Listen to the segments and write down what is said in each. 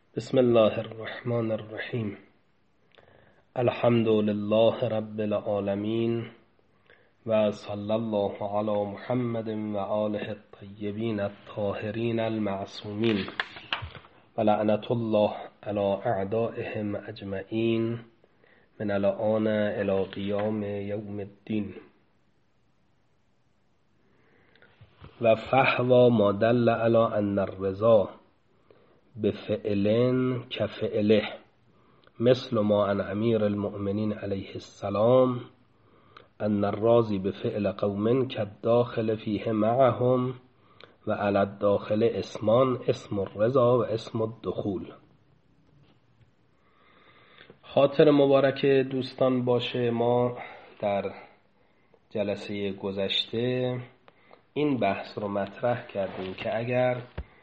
بسم الله الرحمن الرحیم. الحمد لله رب العالمین و صلی الله علی محمد و آله الطیبین الطاهرین المعصومین و لعنت الله علی اعدائهم اجمعین من الآن الی قیام یوم الدین. و فحوى ما دل علی ان الرضا بفعل كفعله مثل ما عن امیر المؤمنین علیه السلام ان الراضی بفعل قوم كالداخل فیه معهم و علی الداخل اسمان، اسم الرضا و اسم الدخول. خاطر مبارک دوستان باشه، ما در جلسه گذشته این بحث رو مطرح کردیم که اگر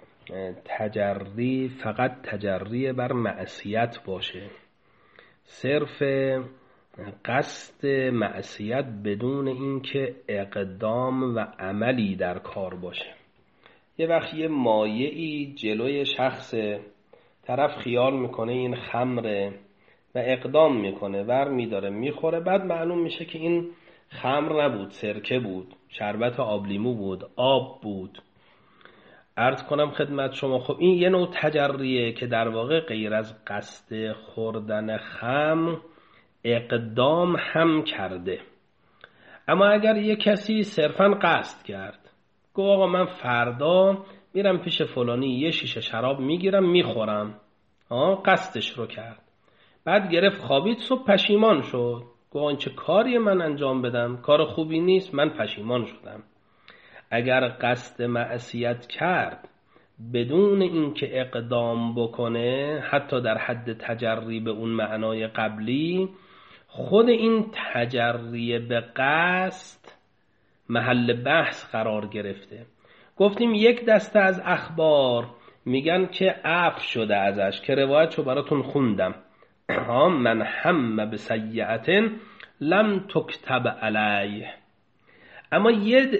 تجری فقط تجری بر معصیت باشه، صرف قصد معصیت بدون اینکه اقدام و عملی در کار باشه، یه وقت یه مایعی جلوی شخص، طرف خیال میکنه این خمره و اقدام میکنه، ور میداره میخوره، بعد معلوم میشه که این خمر نبود، سرکه بود، شربت آبلیمو بود، آب بود. عرض کنم خدمت شما، خب این یه نوع تجریه که در واقع غیر از قصد خوردن خمر اقدام هم کرده. اما اگر یه کسی صرفاً قصد کرد، گفت آقا من فردا میرم پیش فلانی یه شیشه شراب میگیرم میخورم، قصدش رو کرد، بعد گرفت خوابید، صبح پشیمان شد، گفت این چه کاری من انجام بدم، کار خوبی نیست، من پشیمان شدم. اگر قصد معصیت کرد بدون اینکه اقدام بکنه، حتی در حد تجری به اون معنای قبلی، خود این تجری به قصد محل بحث قرار گرفته. گفتیم یک دسته از اخبار میگن که عفو شده ازش، که روایتشو براتون خوندم، من هم بسیئة لم تکتب علیه. اما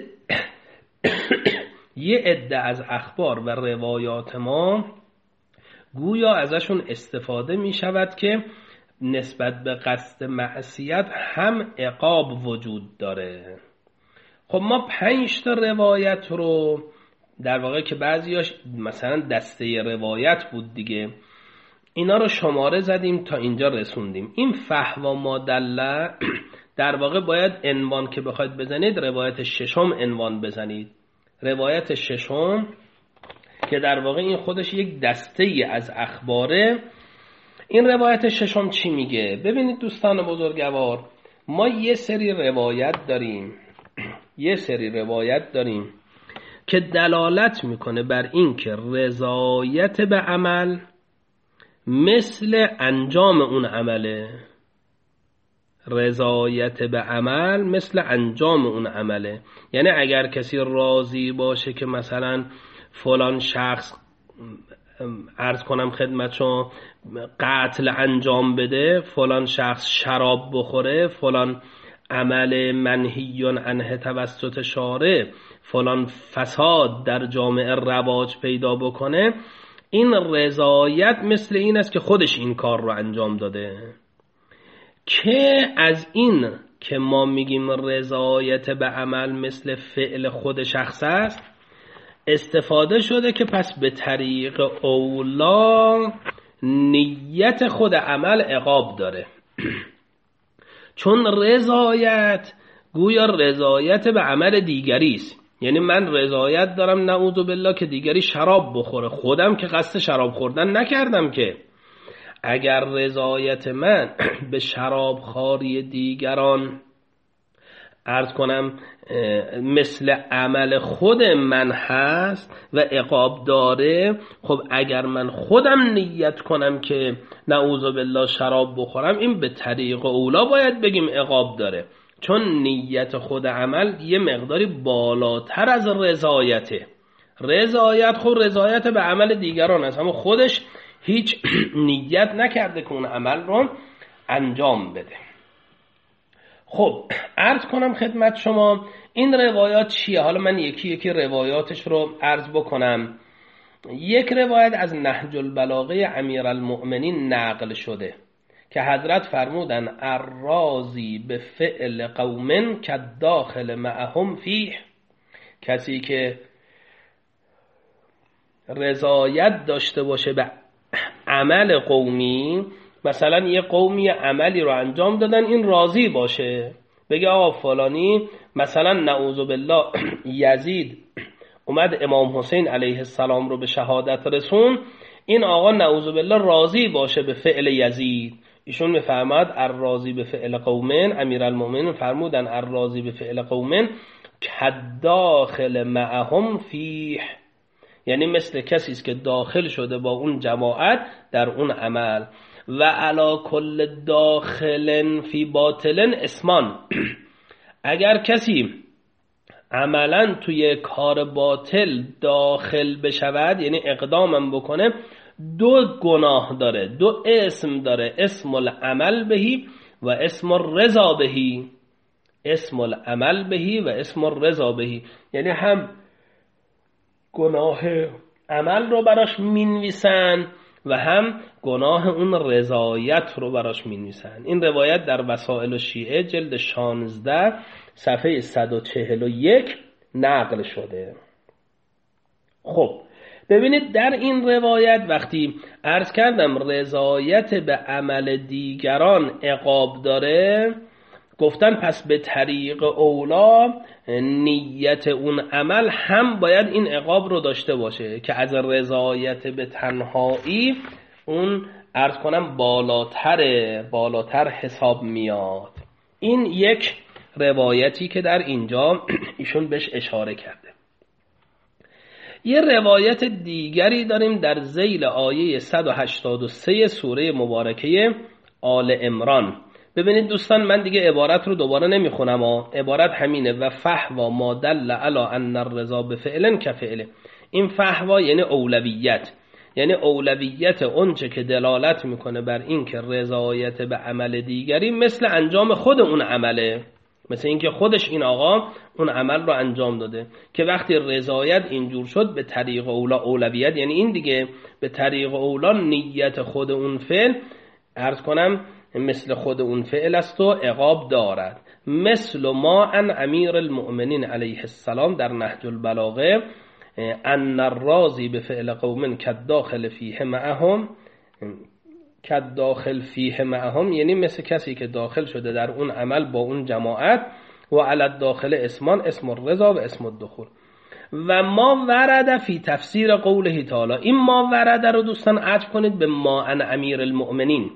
یه عده از اخبار و روایات ما گویا ازشون استفاده می شود که نسبت به قصد معصیت هم عقاب وجود داره. خب ما 5 تا روایت رو در واقع، که بعضیاش مثلا دسته روایت بود دیگه، اینا رو شماره زدیم تا اینجا رسوندیم. این فحوى ما دل در واقع باید عنوان که بخواید بزنید روایت 6 عنوان بزنید. روایت 6 که در واقع این خودش یک دسته ای از اخباره. این روایت 6 چی میگه؟ ببینید دوستان بزرگوار، ما یه سری روایت داریم که دلالت میکنه بر این که رضایت به عمل مثل انجام اون عمله. رضایت به عمل مثل انجام اون عمله. یعنی اگر کسی راضی باشه که مثلا فلان شخص، عرض کنم خدمت شما، قتل انجام بده، فلان شخص شراب بخوره، فلان عمل منهی عنه توسط شارع، فلان فساد در جامعه رواج پیدا بکنه، این رضایت مثل این است که خودش این کار رو انجام داده. که از این که ما میگیم رضایت به عمل مثل فعل خود شخص است استفاده شده که پس به طریق اولا نیت خود عمل عقاب داره. چون رضایت گویا رضایت به عمل دیگری است. یعنی من رضایت دارم نعوذ بالله که دیگری شراب بخوره، خودم که قصد شراب خوردن نکردم. که اگر رضایت من به شراب خواری دیگران، عرض کنم مثل عمل خود من هست و عقاب داره، خب اگر من خودم نیت کنم که نعوذ بالله شراب بخورم، این به طریق اولا باید بگیم عقاب داره، چون نیت خود عمل یه مقداری بالاتر از رضایته. رضایت خود رضایت به عمل دیگران است، اما خودش هیچ نیت نکرده که اون عمل رو انجام بده. خب عرض کنم خدمت شما این روایات چیه؟ حالا من یکی یکی روایاتش رو عرض بکنم. یک روایت از نهج البلاغه امیرالمؤمنین نقل شده که حضرت فرمودن الراضی به فعل قوم کالداخل معهم فیه، کسی که رضایت داشته باشه به عمل قومی، مثلا یه قومی عملی رو انجام دادن این راضی باشه، بگه آقا فلانی مثلا نعوذ بالله یزید اومد امام حسین علیه السلام رو به شهادت رسون، این آقا نعوذ بالله راضی باشه به فعل یزید. ایشون میفرماد الراضی به فعل قومن، امیرالمومنین فرمودن الراضی به فعل قومن کالداخل معهم فیه، یعنی مثل کسی است که داخل شده با اون جماعت در اون عمل. و علی کل داخل فی باطل اسمان، اگر کسی عملا توی کار باطل داخل بشود یعنی اقدامم بکنه، دو گناه داره، دو اسم داره، اسم العمل بهی و اسم الرضا بهی. اسم العمل بهی و اسم الرضا بهی، یعنی هم گناه عمل رو براش مینویسن و هم گناه اون رضایت رو براش مینویسن. این روایت در وسائل الشیعه جلد 16 صفحه 141 نقل شده. خب ببینید در این روایت وقتی عرض کردم رضایت به عمل دیگران عقاب داره، گفتن پس به طریق اولا نیت اون عمل هم باید این عقاب رو داشته باشه که از رضایت به تنهایی اون عرض کنم بالاتر حساب میاد. این یک روایتی که در اینجا ایشون بهش اشاره کرده. یه روایت دیگری داریم در ذیل آیه 183 سوره مبارکه آل عمران. ببینید دوستان، من دیگه عبارت رو دوباره نمیخونم، عبارت همینه: و فحوا ما دل علی ان الرضا بفعل کفعله. این فحوا یعنی اولویت، یعنی اولویت اونچه که دلالت میکنه بر این که رضایت به عمل دیگری مثل انجام خود اون عمله، مثل اینکه خودش این آقا اون عمل رو انجام داده، که وقتی رضایت اینجور شد به طریق اولا اولویت، یعنی این دیگه به طریق اولا نیت خود اون فعل عرض کنم مثل خود اون فعل است و عقاب دارد. مثل ما ان امیر المؤمنین علیه السلام در نهج البلاغه ان الراضی به فعل قوم کالداخل فیه معهم، کالداخل فیه معهم یعنی مثل کسی که داخل شده در اون عمل با اون جماعت. و علی الداخل اسمان، اسم الرضا و اسم الدخول. و ما ورد فی تفسیر قوله تعالی، این ما ورد رو دوستان عطف کنید به ما ان امیر المؤمنین،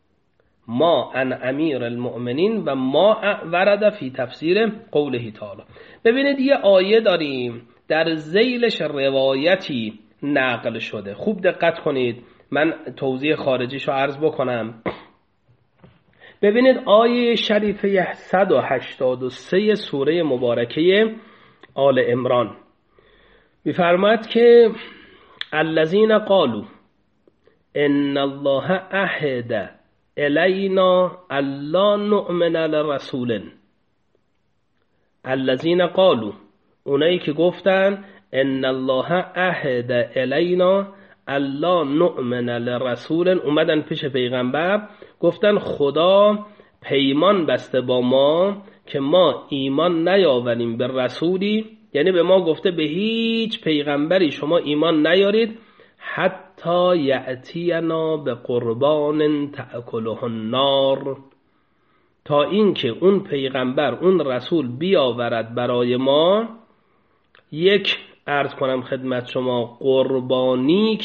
ما ان امیر المؤمنین و ما ورد فی تفسیر قوله تعالی. ببینید یه آیه داریم در ذیلش روایتی نقل شده، خوب دقت کنید، من توضیح خارجیشو عرض بکنم. ببینید آیه شریفه 183 سوره مبارکه آل عمران می‌فرماید که الذین قالوا ان الله عهد الینا الا نؤمن لرسول. الذین قالوا، اونایی که گفتن ان الله عهد الینا الا نؤمن لرسول، اومدن پیش پیغمبر گفتن خدا پیمان بسته با ما که ما ایمان نیاوریم به رسولی، یعنی به ما گفته به هیچ پیغمبری شما ایمان نیارید حتی یأتینا به قربان تأکله النار، تا اینکه اون پیغمبر اون رسول بیاورد برای ما یک عرض کنم خدمت شما قربانی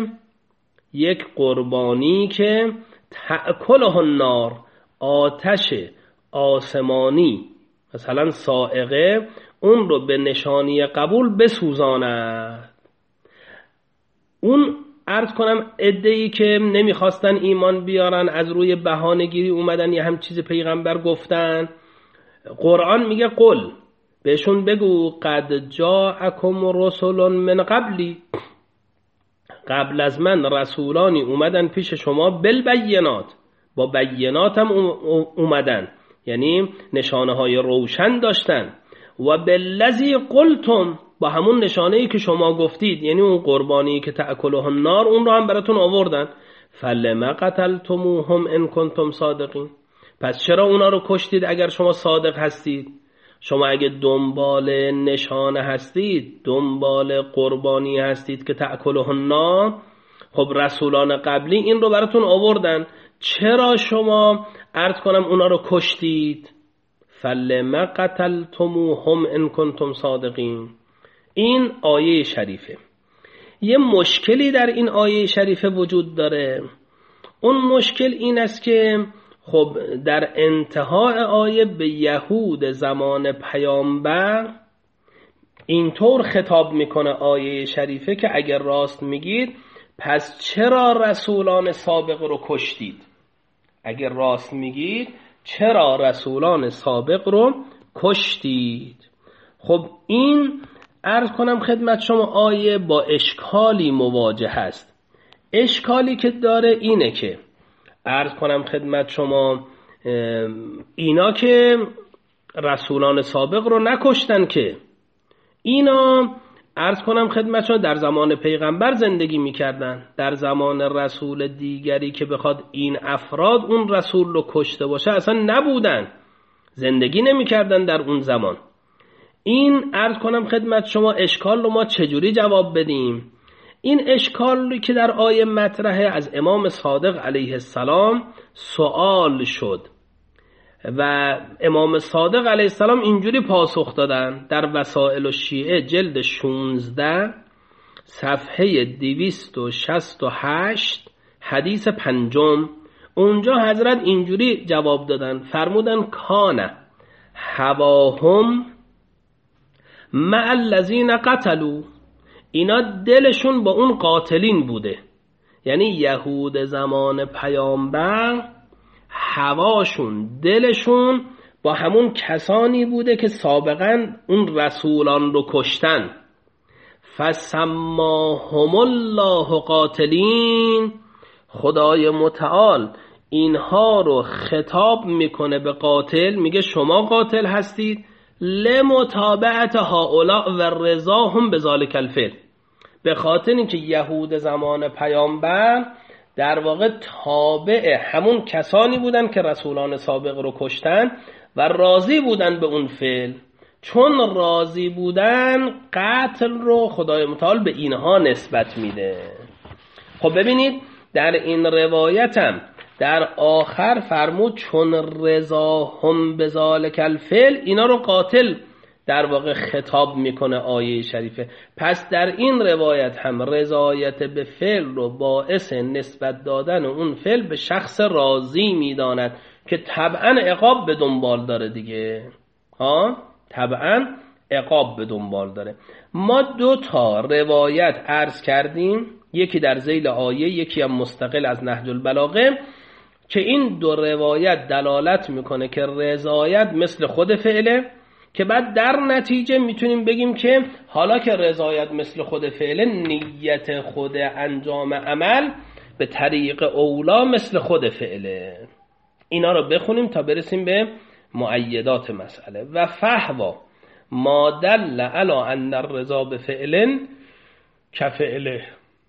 که تأکله النار، آتش آسمانی مثلا صاعقه اون رو به نشانی قبول بسوزاند. اون عرض کنم عده‌ای که نمیخواستن ایمان بیارن از روی بهانه‌گیری اومدن یه هم چیز پیغمبر گفتن. قرآن میگه قل، بهشون بگو قد جاءکم رسول من قبلی، قبل از من رسولانی اومدن پیش شما بالبینات، با بینات هم اومدن، یعنی نشانه های روشن داشتن. و بالذی قلتم، با همون نشانه‌ای که شما گفتید، یعنی اون قربانی که تأکله النار، اون رو هم براتون آوردن. فلما قتلتموهم ان کنتم صادقین، پس چرا اونا رو کشتید اگر شما صادق هستید؟ شما اگه دنبال نشانه هستید، دنبال قربانی هستید که تأکله النار، خب رسولان قبلی این رو براتون آوردن، چرا شما عرض کنم اونا رو کشتید؟ فلما قتلتموهم ان کنتم صادقین. این آیه شریفه. یه مشکلی در این آیه شریفه وجود داره. اون مشکل این است که خب در انتهای آیه به یهود زمان پیامبر اینطور خطاب میکنه آیه شریفه که اگر راست میگید پس چرا رسولان سابق رو کشتید؟ اگر راست میگید چرا رسولان سابق رو کشتید؟ خب این عرض کنم خدمت شما آیه با اشکالی مواجه هست. اشکالی که داره اینه که عرض کنم خدمت شما اینا که رسولان سابق رو نکشتن، که اینا عرض کنم خدمت شما در زمان پیغمبر زندگی میکردن، در زمان رسول دیگری که بخواد این افراد اون رسول رو کشته باشه اصلا نبودن، زندگی نمیکردن در اون زمان. این عرض کنم خدمت شما اشکال رو ما چجوری جواب بدیم؟ این اشکالی که در آیه مطرحه از امام صادق علیه السلام سوال شد و امام صادق علیه السلام اینجوری پاسخ دادن در وسائل الشیعه جلد 16 صفحه 268 حدیث 5. اونجا حضرت اینجوری جواب دادن، فرمودن کان هواهم مع الذین قتلوا، اینا دلشون با اون قاتلین بوده. یعنی یهود زمان پیامبر هواشون، دلشون با همون کسانی بوده که سابقا اون رسولان رو کشتن. فسماهم الله قاتلین، خدای متعال اینها رو خطاب میکنه به قاتل، میگه شما قاتل هستید، لمتابعت هؤلاء و رضاهم بذالک الفعل، به خاطر اینکه یهود زمان پیامبر در واقع تابع همون کسانی بودن که رسولان سابق رو کشتن و راضی بودن به اون فعل. چون راضی بودن قتل رو خدای متعال به اینها نسبت میده. خب ببینید در این روایتم در آخر فرمود چون رضاهم بذالک الفعل، اینا رو قاتل در واقع خطاب میکنه آیه شریفه. پس در این روایت هم رضایت به فعل رو باعث نسبت دادن اون فعل به شخص راضی میداند که طبعا عقاب به دنبال داره دیگه، طبعا عقاب به دنبال داره. ما 2 تا روایت عرض کردیم، یکی در ذیل آیه، یکی هم مستقل از نهج البلاغه، که این 2 روایت دلالت میکنه که رضایت مثل خود فعله، که بعد در نتیجه میتونیم بگیم که حالا که رضایت مثل خود فعله، نیت خود انجام عمل به طریق اولا مثل خود فعله. اینا رو بخونیم تا برسیم به مؤیدات مسئله. و فحوا ما دل علی ان الرضا بفعل کفعله.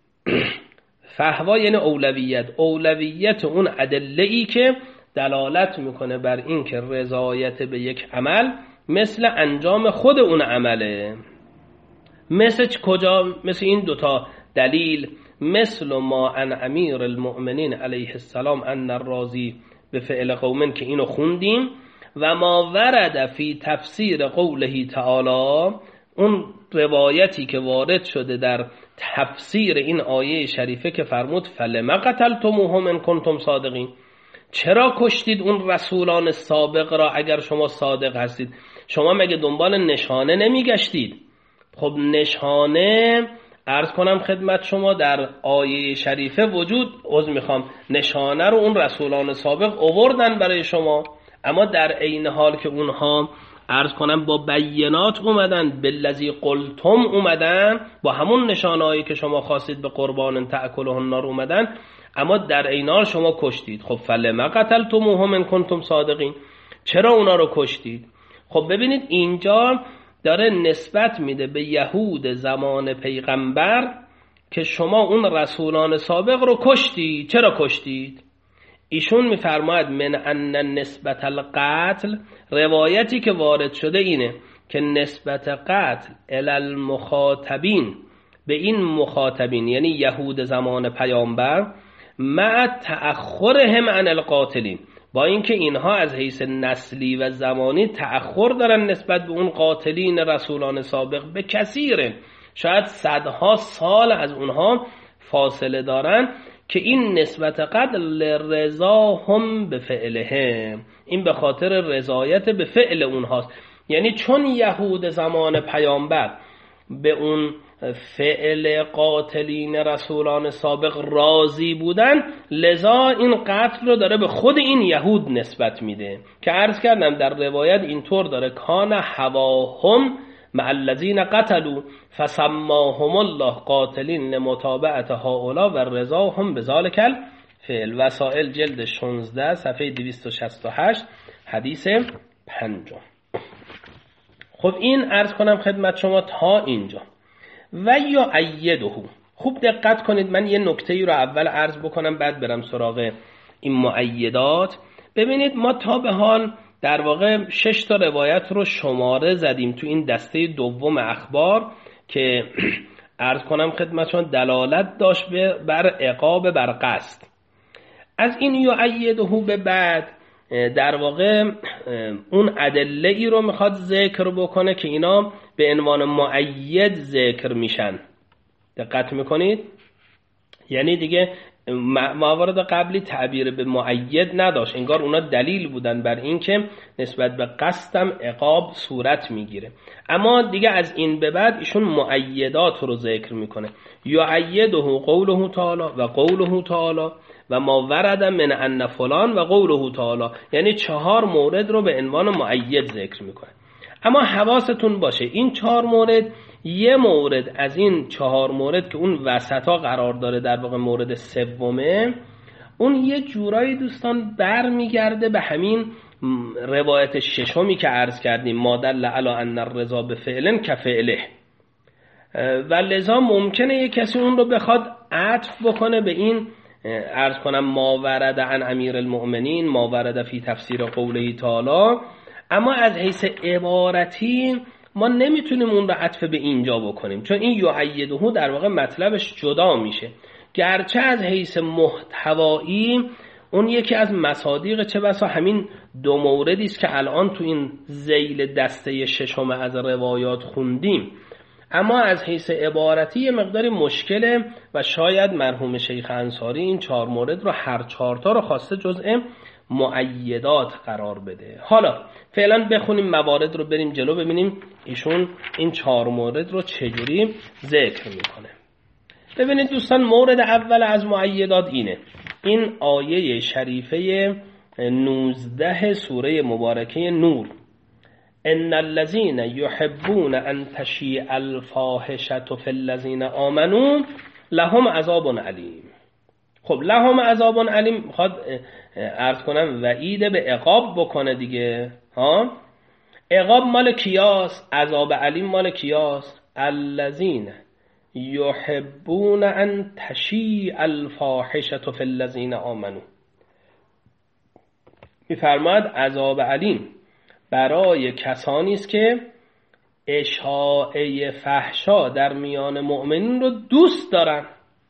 فحوا یعنی اولویت اون ادله‌ای که دلالت میکنه بر این که رضایت به یک عمل مثل انجام خود اون عمله. مثل کجا؟ مثل این 2 تا دلیل، مثل ما ان امیر المؤمنین علیه السلام ان الراضی به فعل قومن که اینو خوندیم، و ما ورد فی تفسیر قوله تعالی، اون روایتی که وارد شده در تفسیر این آیه شریفه که فرمود فلما قتلتموهم ان کنتم صادقین، چرا کشتید اون رسولان سابق را اگر شما صادق هستید؟ شما مگه دنبال نشانه نمیگشتید؟ خب نشانه عرض کنم خدمت شما در آیه شریفه نشانه رو اون رسولان سابق آوردن برای شما، اما در عین حال که اونها عرض کنم با بینات اومدن، بالذی قلتم اومدن، با همون نشانهایی که شما خواستید به قربان تأکله النار اومدن، اما در عین حال شما کشتید. خب فلما قتلتموهم ان کنتم صادقین، چرا اونا رو کشتید؟ خب ببینید اینجا داره نسبت میده به یهود زمان پیغمبر که شما اون رسولان سابق رو کشتید. چرا کشتید؟ ایشون میفرماید من ان نسبت القتل، روایتی که وارد شده اینه که نسبت قتل الی المخاطبین، به این مخاطبین یعنی یهود زمان پیامبر، مع تأخرهم عن القاتلین، با اینکه اینها از حیث نسلی و زمانی تأخر دارن نسبت به اون قاتلین رسولان سابق به کثیره، شاید صدها سال از اونها فاصله دارن، که این نسبت قتل رضا هم به فعلهم، این به خاطر رضایت به فعل اونهاست. یعنی چون یهود زمان پیامبر به اون فعل قاتلین رسولان سابق راضی بودن، لذا این قتل رو داره به خود این یهود نسبت میده که عرض کردم در روایت اینطور داره کان هواهم مع الذین قتلوا فسماهم الله قاتلین لمتابعت هؤلاء و رضاهم بذلک الفعل. وسائل جلد 16 صفحه 268 حدیث 5. خب این عرض کنم خدمت شما تا اینجا. و یا ایده، خوب دقت کنید، من یه نکته‌ای رو اول عرض بکنم بعد برم سراغ این مؤیدات. ببینید ما تا به حال در واقع 6 تا روایت رو شماره زدیم تو این دسته دوم اخبار که عرض کنم خدمتشون دلالت داشت بر عقاب بر قصد. از این یؤیده به بعد در واقع اون ادله ای رو میخواد ذکر بکنه که اینا به عنوان مؤید ذکر میشن. دقت میکنید؟ یعنی دیگه موارد قبلی تعبیر به مؤید نداشت، انگار اونا دلیل بودن بر این که نسبت به قصدم عقاب صورت میگیره. اما دیگه از این به بعد ایشون مؤیدات رو ذکر میکنه. یؤیده قوله تعالی و قوله تعالی و ما ورد من ان فلان و قوله تعالی، یعنی 4 مورد رو به عنوان مؤید ذکر میکنه. اما حواستون باشه این 4 مورد، یه مورد از این 4 مورد که اون وسطا قرار داره، در واقع مورد سومه، اون یه جورایی دوستان بر میگرده به همین روایت ششمی که عرض کردیم، ما دل علی ان الرضا بفعل کفعله، و لذا ممکنه یه کسی اون رو بخواد عطف بکنه به این عرض کنم ما ورد عن امیر المؤمنین، ما ورد فی تفسیر قوله تعالی، اما از حیث عبارتی ما نمیتونیم اون رو عطف به اینجا بکنیم، چون این یؤیده در واقع مطلبش جدا میشه، گرچه از حیث محتوایی اون یکی از مصادیق چه بسا همین 2 موردی است که الان تو این ذیل دسته 6 از روایات خوندیم، اما از حیث عبارتی یه مقداری مشکله و شاید مرحوم شیخ انصاری این 4 مورد رو هر 4 تا رو خواسته جزء مؤیدات قرار بده. حالا فعلا بخونیم موارد رو، بریم جلو ببینیم ایشون این 4 مورد رو چجوری ذکر میکنه. ببینید دوستان، مورد اول از مؤیدات اینه، این آیه شریفه 19 سوره مبارکه نور، ان الذين يحبون ان تشيع الفاحشه في الذين آمنوا لهم عذاب علیم. خب لهم عذاب علیم میخواد عرض کنم وعید به عقاب بکنه دیگه. ها، عقاب مال کیاس؟ عذاب علیم مال کیاس؟ الذين يحبون ان تشيع الفاحشه في الذين آمنوا. میفرماید عذاب علیم برای کسانی است که اشاعه فحشا در میان مؤمنین رو دوست دارن.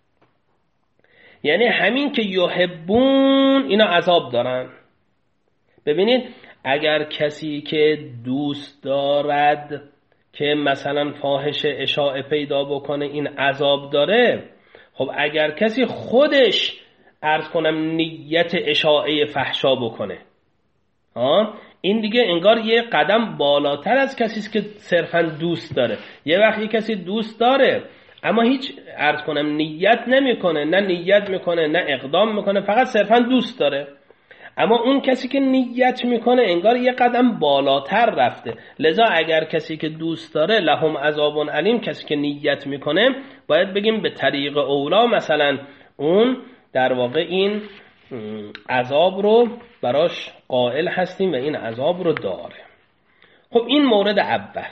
یعنی همین که یحبون اینا عذاب دارن. ببینید اگر کسی که دوست دارد که مثلا فاحشه اشاعه پیدا بکنه این عذاب داره، خب اگر کسی خودش عرض کنم نیت اشاعه فحشا بکنه، این دیگه انگار یه قدم بالاتر از کسی است که صرفا دوست داره. یه وقتی کسی دوست داره اما هیچ عرض کنم نیت نمیکنه، نه نیت میکنه نه اقدام میکنه، فقط صرفا دوست داره. اما اون کسی که نیت میکنه انگار یه قدم بالاتر رفته. لذا اگر کسی که دوست داره لهم عذاب علیم، کسی که نیت میکنه باید بگیم به طریق اولا مثلا اون در واقع این عذاب رو براش قائل هستیم و این عذاب رو داره. خب این مورد اول.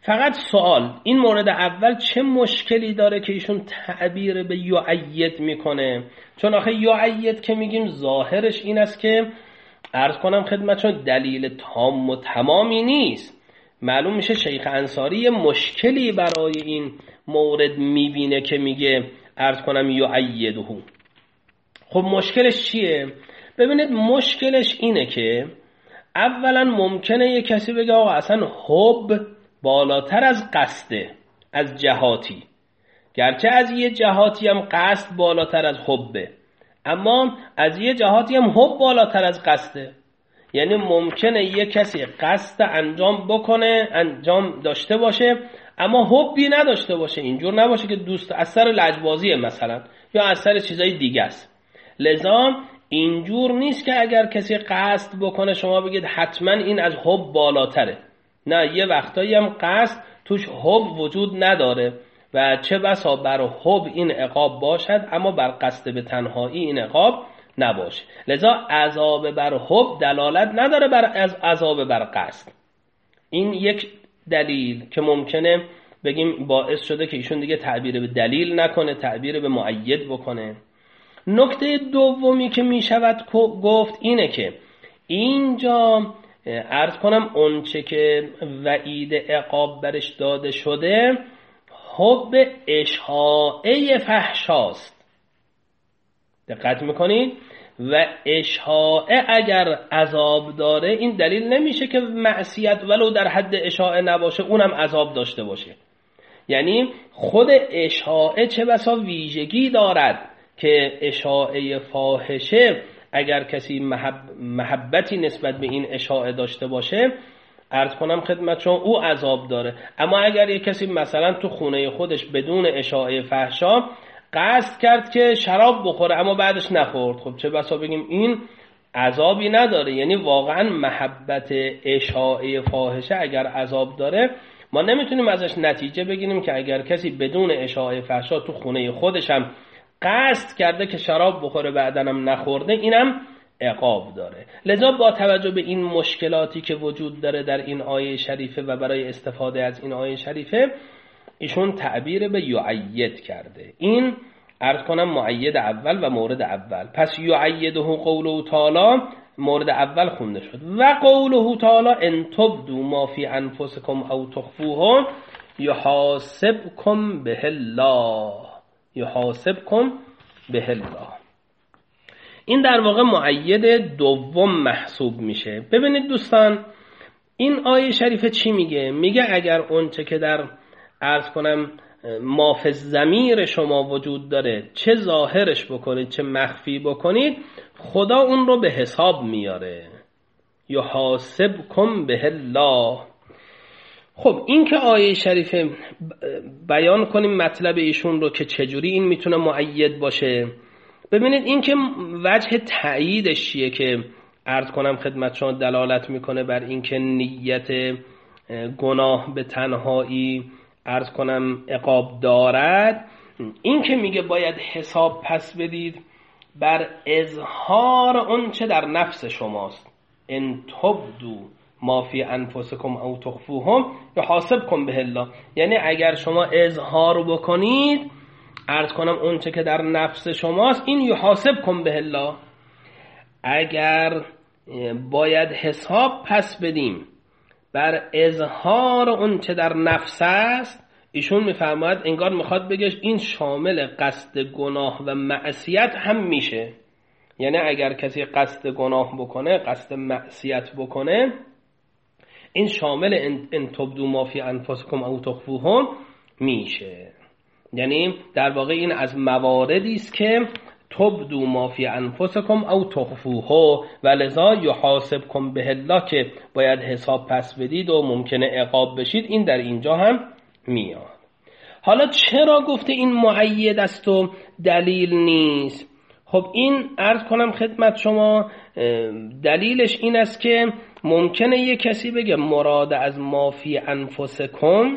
فقط سوال، این مورد اول چه مشکلی داره که ایشون تعبیر به یعید میکنه؟ چون آخه یعید که میگیم ظاهرش این است که عرض کنم خدمتشون دلیل تام و تمامی نیست. معلوم میشه شیخ انصاری مشکلی برای این مورد میبینه که میگه عرض کنم یعیده. خب مشکلش چیه؟ ببینید مشکلش اینه که اولا ممکنه یه کسی بگه آقا اصلا حب بالاتر از قصده، از جهاتی، گرچه از یه جهاتی هم قصد بالاتر از حبه، اما از یه جهاتی هم حب بالاتر از قصده. یعنی ممکنه یه کسی قصد انجام بکنه، انجام داشته باشه، اما حبی نداشته باشه، اینجور نباشه که دوست از سر لجبازیه مثلا، یا از سر چیزای دیگه است. لذا اینجور نیست که اگر کسی قصد بکنه شما بگید حتما این از حب بالاتره. نه، یه وقتایی هم قصد توش حب وجود نداره و چه بسا بر حب این عقاب باشد اما بر قصد به تنهایی این عقاب نباشه. لذا عذاب بر حب دلالت نداره بر از عذاب بر قصد. این یک دلیل که ممکنه بگیم باعث شده که ایشون دیگه تعبیر به دلیل نکنه، تعبیر به مؤید بکنه. نکته دومی که می شود گفت اینه که اینجا عرض کنم اونچه که وعید عقاب برش داده شده حب اشاعه فحشاست. دقت میکنید؟ و اشاعه اگر عذاب داره این دلیل نمیشه که معصیت ولو در حد اشاعه نباشه اونم عذاب داشته باشه. یعنی خود اشاعه چه بسا ویژگی دارد که اشاعه فاحشه اگر کسی محبتی نسبت به این اشاعه داشته باشه عرض کنم خدمتشون او عذاب داره. اما اگر یک کسی مثلا تو خونه خودش بدون اشاعه فحشا قصد کرد که شراب بخوره اما بعدش نخورد، خب چه بسا بگیم این عذابی نداره. یعنی واقعا محبت اشاعه فاحشه اگر عذاب داره ما نمیتونیم ازش نتیجه بگیریم که اگر کسی بدون اشاعه فحشا تو خونه خودش هم قصد کرده که شراب بخوره بعدنم نخورده اینم عقاب داره. لذا با توجه به این مشکلاتی که وجود داره در این آیه شریفه و برای استفاده از این آیه شریفه ایشون تعبیر به یعید کرده. این عرض کنم مؤید اول و مورد اول. پس یعیده قوله تعالی مورد اول خونده شد و قوله تعالی ان تبدوا ما فی انفسکم او تخفوه یحاسبکم به الله، یحاسبکم به الله. این در واقع مؤید دوم محسوب میشه. ببینید دوستان این آیه شریفه چی میگه؟ میگه اگر اونچه که در عرض کنم ما فی الضمیر شما وجود داره چه ظاهرش بکنید چه مخفی بکنید خدا اون رو به حساب میاره. یحاسبکم به الله. خب این که آیه شریفه بیان کنیم مطلب ایشون رو که چجوری این میتونه مؤید باشه. ببینید این که وجه تأییدش چیه که عرض کنم خدمت شما دلالت میکنه بر این که نیت گناه به تنهایی عرض کنم عقاب دارد. این که میگه باید حساب پس بدید بر اظهار اون چه در نفس شماست. ان تبدو ما فی انفسکم او تخفوه یحاسبکم به الله. یعنی اگر شما اظهار بکنید عرض کنم اون چه که در نفس شماست این یحاسبکم به الله. اگر باید حساب پس بدیم بر اظهار اون چه در نفس است ایشون میفرماید انگار میخواد بگه این شامل قصد گناه و معصیت هم میشه. یعنی اگر کسی قصد گناه بکنه قصد معصیت بکنه این شامل ان تبدو ما فی انفسکم او تخفوه میشه. یعنی در واقع این از مواردی است که تبدو ما فی انفسکم او تخفوه و لذا یحاسبکم به الله که باید حساب پس بدید و ممکنه عقاب بشید این در اینجا هم میاد. حالا چرا گفته این مؤید است و دلیل نیست؟ خب این عرض کنم خدمت شما دلیلش این است که ممکنه یه کسی بگه مراد از ما فی انفسکم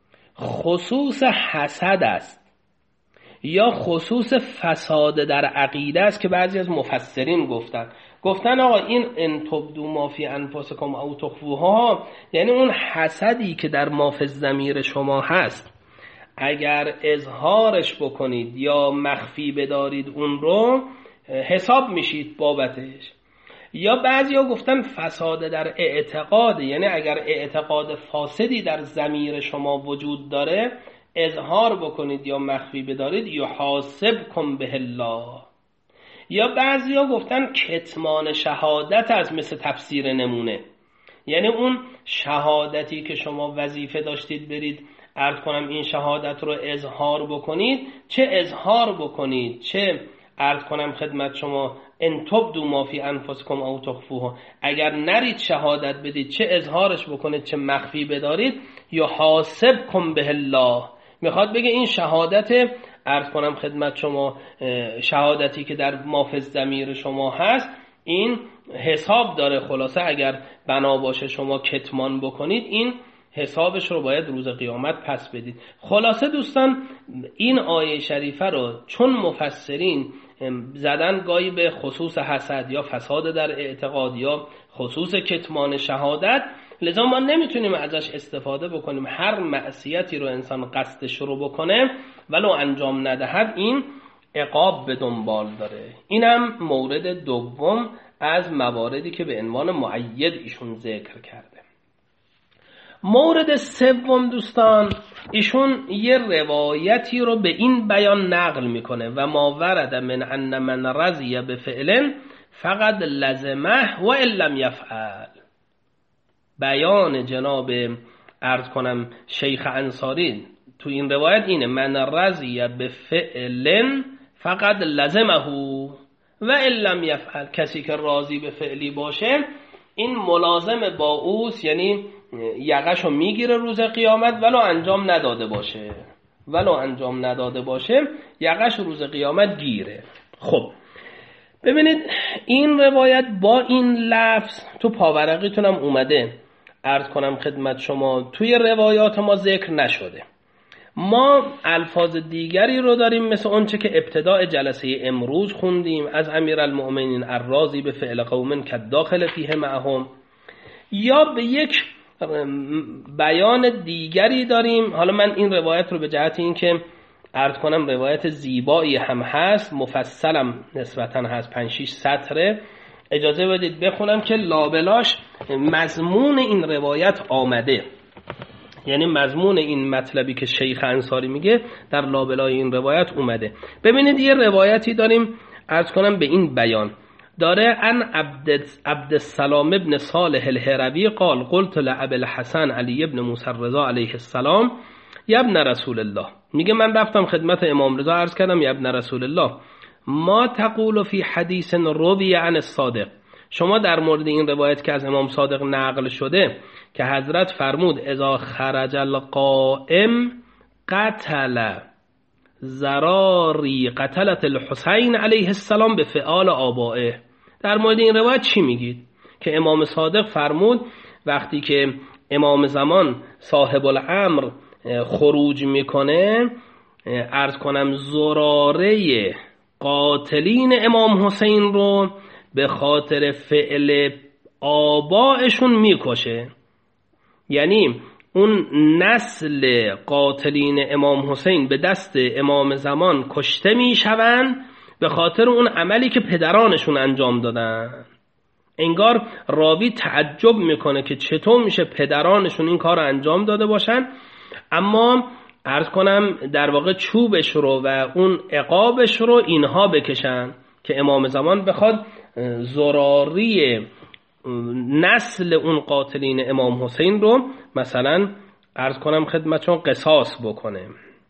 خصوص حسد است یا خصوص فساد در عقیده است که بعضی از مفسرین گفتن. گفتن آقا این ان تبدو ما فی انفسکم او تخفوها، یعنی اون حسدی که در ما فی الضمیر شما هست اگر اظهارش بکنید یا مخفی بدارید اون رو حساب میشید بابتش. یا بعضیا گفتن فساد در اعتقاد، یعنی اگر اعتقاد فاسدی در ضمیر شما وجود داره اظهار بکنید یا مخفی بدارید یحاسبکم به الله. یا بعضیا گفتن کتمان شهادت از مثل تفسیر نمونه، یعنی اون شهادتی که شما وظیفه داشتید برید عرض کنم این شهادت رو اظهار بکنید، چه اظهار بکنید چه عرض کنم خدمت شما ان تبدو ما فی انفسکم او تخفوها، اگر نرید شهادت بدید چه اظهارش بکنید چه مخفی بدارید یحاسبکم به الله. میخواد بگه این شهادت عرض کنم خدمت شما شهادتی که در ما فی الضمیر شما هست این حساب داره، خلاصه اگر بنا باشه شما کتمان بکنید این حسابش رو باید روز قیامت پس بدید. خلاصه دوستان این آیه شریفه رو چون مفسرین زدن گاهی به خصوص حسد یا فساد در اعتقاد یا خصوص کتمان شهادت، لذا ما نمیتونیم ازش استفاده بکنیم. هر معصیتی رو انسان قصدش رو بکنه ولو انجام ندهد این عقاب به دنبال داره. اینم مورد دوم از مواردی که به عنوان مؤید ایشون ذکر کرده. مورد سوم دوستان ایشون یه روایتی رو به این بیان نقل میکنه و ما ورد من ان من رضی بفعل فقط لزمه و ان لم یفعل. بیان جناب عرض کنم شیخ انصاری تو این روایت اینه من رضی بفعل فقط لزمه و ان لم یفعل، کسی که راضی به فعلی باشه این ملازم با اوست، یعنی یقشو میگیره روز قیامت ولو انجام نداده باشه یقش روز قیامت گیره. خب ببینید این روایت با این لفظ تو پاورقیتون هم اومده، عرض کنم خدمت شما توی روایات ما ذکر نشده. ما الفاظ دیگری رو داریم مثل اونچه که ابتداء جلسه امروز خوندیم از امیرالمؤمنین الراضی به فعل قوم کالداخل فیه معهم، یا به یک بیان دیگری داریم. حالا من این روایت رو به جهت این که عرض کنم روایت زیبایی هم هست مفصلم نسبتاً هست 5-6 سطره، اجازه بدید بخونم که لابلاش مضمون این روایت آمده، یعنی مضمون این مطلبی که شیخ انصاری میگه در لابلای این روایت اومده. ببینید یه روایتی داریم عرض کنم به این بیان داره ان عبد السلام ابن صالح الهروی قال قلت لابی الحسن علی ابن موسی الرضا علیه السلام یا ابن رسول الله، میگه من رفتم خدمت امام رضا عرض کردم یا ابن رسول الله ما تقول فی حدیث روی عن الصادق، شما در مورد این روایت که از امام صادق نقل شده که حضرت فرمود اذا خرج القائم قتل زراری قتلت الحسین علیه السلام به فعال آبائه، در مورد این روایت چی میگید؟ که امام صادق فرمود وقتی که امام زمان صاحب الامر خروج میکنه عرض کنم زراره قاتلین امام حسین رو به خاطر فعل آبائشون میکشه، یعنی اون نسل قاتلین امام حسین به دست امام زمان کشته میشوند به خاطر اون عملی که پدرانشون انجام دادن. انگار راوی تعجب میکنه که چطور میشه پدرانشون این کار رو انجام داده باشن اما عرض کنم در واقع چوبش رو و اون عقابش رو اینها بکشن که امام زمان بخواد زراری نسل اون قاتلین امام حسین رو مثلا عرض کنم خدمتشون قصاص بکنه.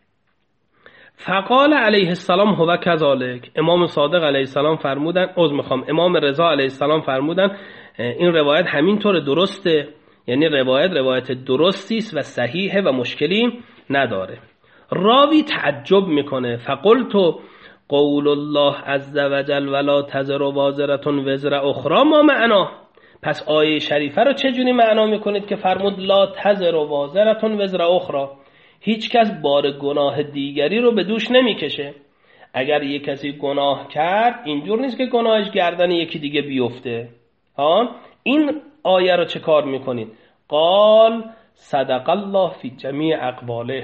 فقال علیه السلام هو کذالک، امام صادق علیه السلام فرمودن امام رضا علیه السلام فرمودن این روایت همینطور درسته، یعنی روایت درستی است و صحیحه و مشکلی نداره. راوی تعجب میکنه فقلت قول الله عز وجل ولا تزر وازرة وزر اخرى ما معنا، پس آیه شریفه رو چجوری معنا میکنید که فرمود لا تزر وازرة وزر اخرى، هیچ کس بار گناه دیگری رو به دوش نمیکشه؟ اگر یک کسی گناه کرد اینجور نیست که گناهش گردن یکی دیگه بیفته. این آیه رو چه کار میکنید؟ قال صدق الله فی جمیع اقواله.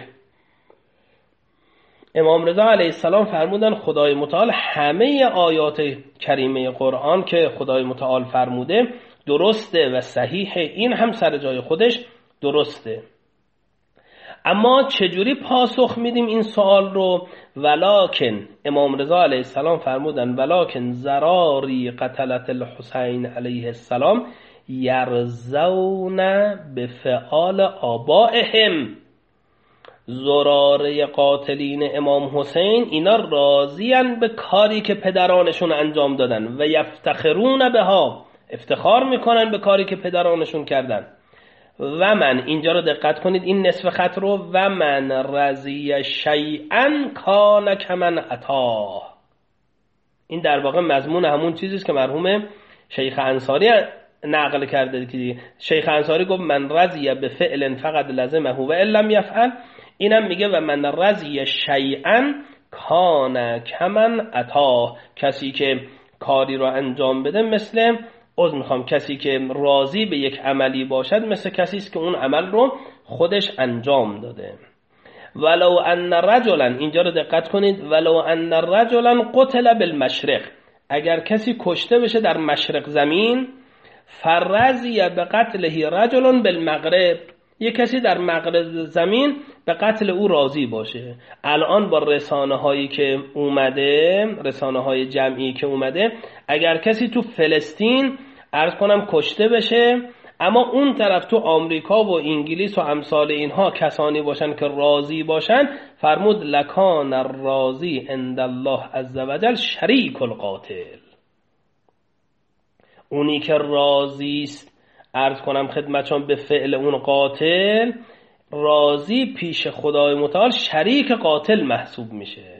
امام رضا علیه السلام فرمودن خدای متعال همه آیات کریمه قرآن که خدای متعال فرموده درسته و صحیحه، این هم سر جای خودش درسته. اما چجوری پاسخ میدیم این سوال رو؟ ولکن امام رضا علیه السلام فرمودن ولکن زراری قتلت الحسین علیه السلام یرزون به فعال آبائهم. زراره قاتلین امام حسین اینا راضین به کاری که پدرانشون انجام دادن و یفتخرون بها، افتخار میکنن به کاری که پدرانشون کردن. و من، اینجا رو دقت کنید این نصف خط رو، و من رضی شیئا کان کمن اتاه. این در واقع مضمون همون چیزیست که مرحوم شیخ انصاری نقل کرده که شیخ انصاری گفت من رضی به فعل فقط لازمه و ان لم یفعل. اینم میگه و من رضی شیئا کان کمن اتاه. کسی که کاری رو انجام بده کسی که راضی به یک عملی باشد مثل کسی است که اون عمل رو خودش انجام داده. ولو ان رجلا، اینجا رو دقت کنید، ولو ان رجلا قتل بالمشرق، اگر کسی کشته بشه در مشرق زمین، فرضی به قتله رجل بالمغرب، یک کسی در مغرب زمین به قتل او راضی باشه. الان با رسانه هایی که اومده، رسانه های جمعی که اومده، اگر کسی تو فلسطین عرض کنم کشته بشه، اما اون طرف تو آمریکا و انگلیس و امثال اینها کسانی باشن که راضی باشن، فرمود لکان الراضی عند الله عزوجل شریک القاتل. اونی که راضی است عرض کنم خدمتشون به فعل اون قاتل، راضی پیش خدای متعال شریک قاتل محسوب میشه.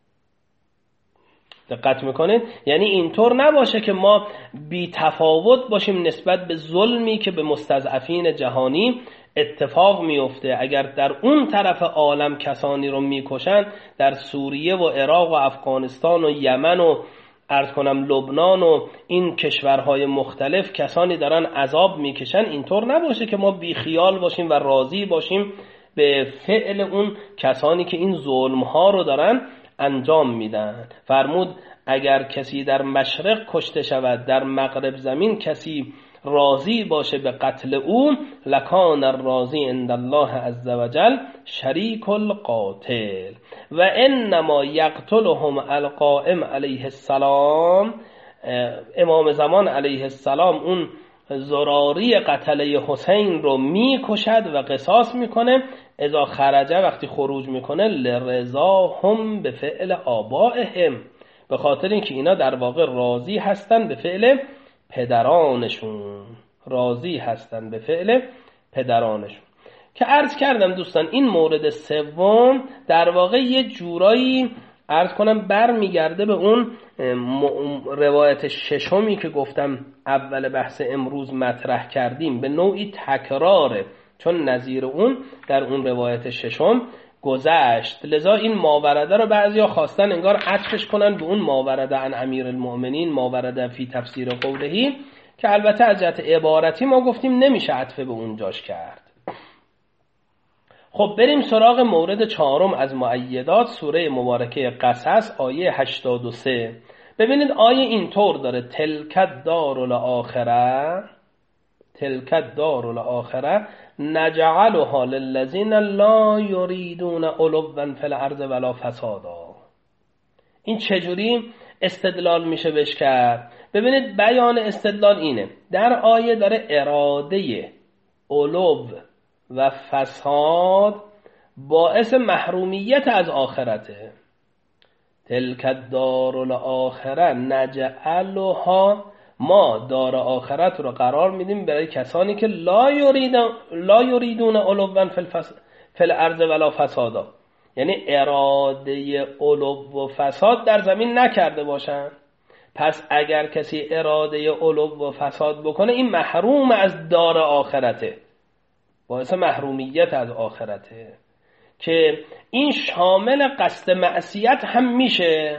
دقت میکنید؟ یعنی اینطور نباشه که ما بی تفاوت باشیم نسبت به ظلمی که به مستضعفین جهانی اتفاق میفته. اگر در اون طرف عالم کسانی رو میکشن، در سوریه و عراق و افغانستان و یمن و عرض کنم لبنان و این کشورهای مختلف کسانی دارن عذاب میکشن، اینطور نباشه که ما بی خیال باشیم و راضی باشیم به فعل اون کسانی که این ظلمها رو دارن انجام میدن. فرمود اگر کسی در مشرق کشته شود، در مغرب زمین کسی راضی باشه به قتل او، لکان الراضی عند الله عزوجل شریک القاتل. و انما یقتلهم القائم علیه السلام، امام زمان علیه السلام اون زراری قتله حسین رو میکشد و قصاص میکنه، اذا خرجه، وقتی خروج میکنه، لرضاهم به فعل آبائهم، به خاطر اینکه اینا در واقع راضی هستن به فعل پدرانشون، راضی هستن به فعل پدرانشون. که عرض کردم دوستان این مورد سوم در واقع یه جورایی عرض کنم بر میگرده به اون روایت ششمی که گفتم اول بحث امروز مطرح کردیم، به نوعی تکراره، چون نظیر اون در اون روایت ششم گذشت. لذا این ماورده رو بعضیا خواستن انگار عطفش کنن به اون ماورده عن امیر المؤمنین، ماورده فی تفسیر قولهی، که البته از جهت عبارتی ما گفتیم نمیشه عطف به اونجاش کرد. خب بریم سراغ مورد چهارم از مؤیدات، سوره مبارکه قصص، آیه 83. ببینید آیه اینطور داره: تلکت دار الاخره، تلکت دار الاخره نجعلها للذین لا یریدون علوا فی الارض ولا فسادا. این چجوری استدلال میشه بهش کرد؟ ببینید بیان استدلال اینه، در آیه داره اراده علو و فساد باعث محرومیت از آخرته. تلکت دار الاخره نجعلها، ما دار آخرت رو قرار میدیم برای کسانی که لا یریدون علوا فی الارض ولا فسادا، یعنی اراده علو و فساد در زمین نکرده باشن. پس اگر کسی اراده علو و فساد بکنه، این محروم از دار آخرته، باعث محرومیت از آخرته. که این شامل قصد معصیت هم میشه،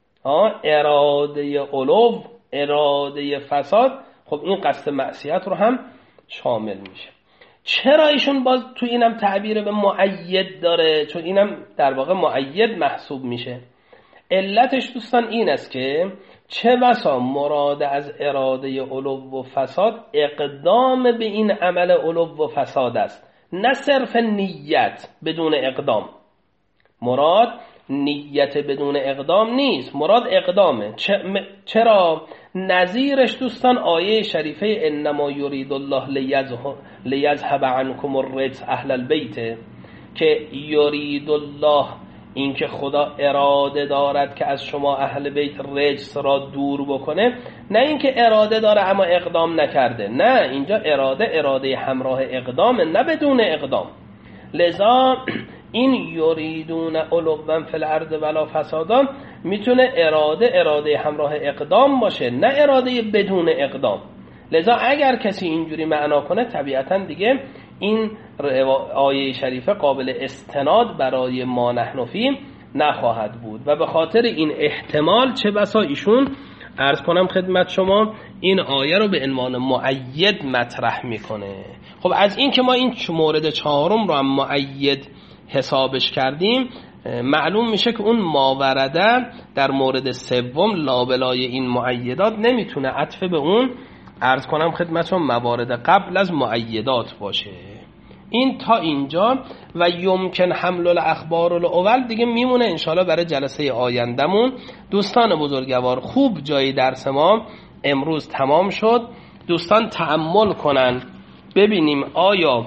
اراده علو، اراده فساد، خب این قصد معصیت رو هم شامل میشه. چرا ایشون باز تو اینم تعبیر به مؤید داره؟ چون اینم در واقع مؤید محسوب میشه. علتش دوستان این است که چه بسا مراد از اراده علو و فساد اقدام به این عمل علو و فساد است، نه صرف نیت بدون اقدام. مراد نیت بدون اقدام نیست، مراد اقدامه. چرا؟ نظیرش دوستان آیه شریفه انما یرید الله لیذهب عنکم الرجس اهل البیت، که یرید الله، این که خدا اراده دارد که از شما اهل بیت رجس را دور بکنه، نه اینکه اراده داره اما اقدام نکرده، نه، اینجا اراده همراه اقدامه، نه بدون اقدام. لذا این یریدون علوا فی الارض ولا فسادا میتونه اراده همراه اقدام باشه، نه اراده بدون اقدام. لذا اگر کسی اینجوری معنا کنه طبیعتا دیگه این آیه شریفه قابل استناد برای ما نحن فی نخواهد بود و به خاطر این احتمال چه بسا ایشون عرض کنم خدمت شما این آیه رو به عنوان مؤید مطرح میکنه. خب از این که ما این مورد چهارم رو هم مؤید حسابش کردیم، معلوم میشه که اون ماورده در مورد سوم لابلای این مؤیدات نمیتونه عطف به اون عرض کنم خدمتون موارد قبل از مؤیدات باشه. این تا اینجا و یمکن حمل الاخبار الاول دیگه میمونه انشالله برای جلسه آیندمون. دوستان بزرگوار، خوب جای درس ما امروز تمام شد. دوستان تأمل کنن ببینیم آیا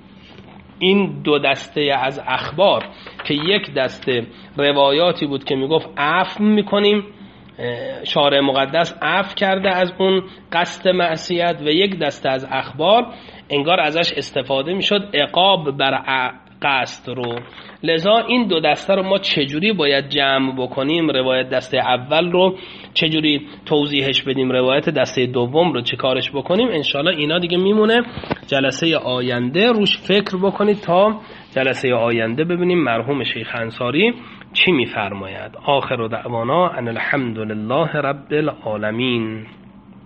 این دو دسته از اخبار که یک دسته روایاتی بود که میگفت عفو میکنیم، شارع مقدس عفو کرده از اون قصد معصیت، و یک دسته از اخبار انگار ازش استفاده میشد عقاب بر قصد رو. لذا این دو دسته رو ما چجوری باید جمع بکنیم، روایت دسته اول رو چجوری توضیحش بدیم، روایت دسته دوم رو چه کارش بکنیم، انشالله اینا دیگه میمونه جلسه آینده روش فکر بکنید تا جلسه آینده ببینیم مرحوم شیخ انصاری چی میفرماید. آخر دعوانا ان الحمد لله رب العالمین.